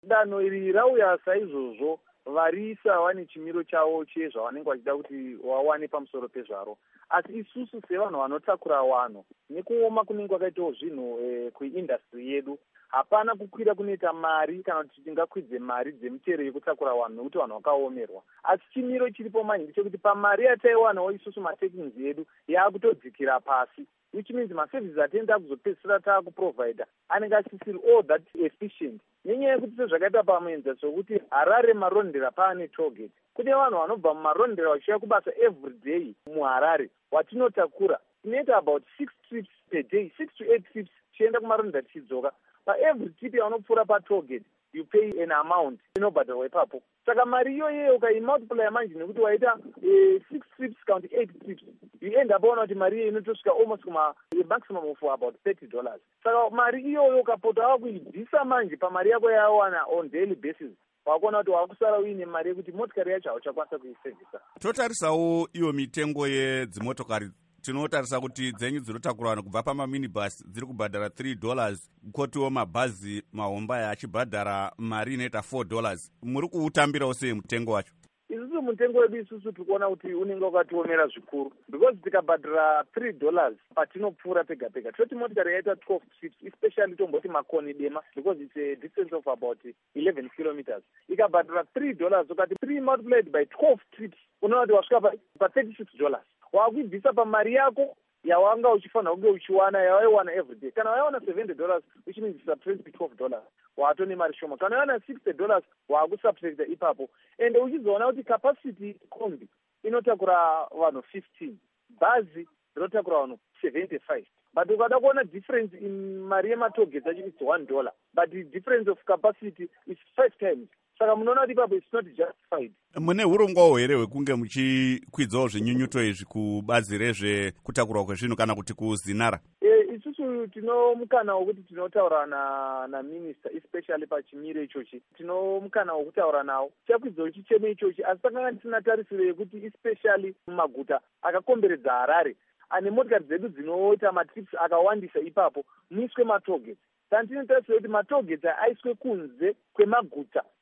Danho iri rauya saizvozvo varisa vane chimiro chavo chezvavanenge vachida kuti wawane pamusoro pezvaro. Asi isusu sevanhu vanotakura wanhu nekuoma kunenge kwakaitawo zvinhu kuindastry yedu, hapana kukwira kunoita mari kana kuti tingakwidze mari dzemuchero yekutakura wanhu nokuti vanhu vakaomerwa. Asi chimiro chiripo manje ndechekuti pamari yataiwanawo isusu matakings edu yaakutodzikira pasi, which means maservices atenda kuzopedzisira taakuprovida anenge asisiri all that efficient. Nenyaya yekuti sezvakaita pamenza sokuti Harare marondera paane tollgate, kune vanhu vanobva mumarondera vachiuya kubasa every day muHarare watinotakura. Tinoita about 6 trips per day, 6 to 8 trips tichienda kumarondera tichidzoka. Every trip yaunopfuura patollgate you pay an amount inobhadharwa ipapo. Saka mari iyoyo ukaimultiply manje nekuti waita 6 trips count 8 trips, you end up ona kuti mari iyoyo inotosvika almost kuma maximum of about $30. Saka mari iyoyo ukapota wakuibvisa manje pamari yako yawana on daily basis, wakuona kuti wakusara uine mari yekuti motikari yacho hauchakwanisa kuisevhisa. Totarisawo iyo mitengo yedzimotokari. Tinotarisa kuti dzenyu dzinotakura vanhu kubva pamaminibus dziri kubhadhara $3, kotiwo mabhazi mahomba achibhadhara mari inoita $4. Muri kuutambirawo sei mutengo wacho? Isusu mutengo wedu isusu tikuona kuti unenge wakatiomera zvikuru, because tikabhadhara $3 patinopfuura pega pega, toti motikari yaita 12 trips, especially tomboti makoni dema, because it's a distance of about 11 kilometers. Ikabhadhara $3 ukati 3 multiplied by 12 trips, unoona kuti wasvika pa $36. Wakuibvisa pamari yako yawanga uchifanira kunge uchiwana yawaiwana everyday. Kana waiwana $70, which means subtract $12, waatone mari shoma. Kana waiwana $60, waakusubtracta ipapo. And uchizoona kuti capacity kombi inotakura vanhu 15, bhazi rinotakura vanhu 75. But ukada kuona difference in mari yematollgate acho it's $1, but the difference of capacity is 5 times. Saka munoona kuti ipapo it's not justified. Mune urongwawo here hwekunge muchikwidzawo zvinyunyuto izvi kubazi rezvekutakurwa kwezvinhu kana kuti kuzinara? Isusu tino mukana wokuti tinotaura naminister especially pachimiro ichochi, tino mukana wokutaura nawo chakwidzawo chichemo ichochi. Asi takanga tisina tarisiro yekuti especially mumaguta akakomberedza Harare ane motikari dzedu dzinoita matrips akawandisa ipapo muiswe matollgate. Kana tinotarisira kuti matollgate aiswe kunze kwemaguta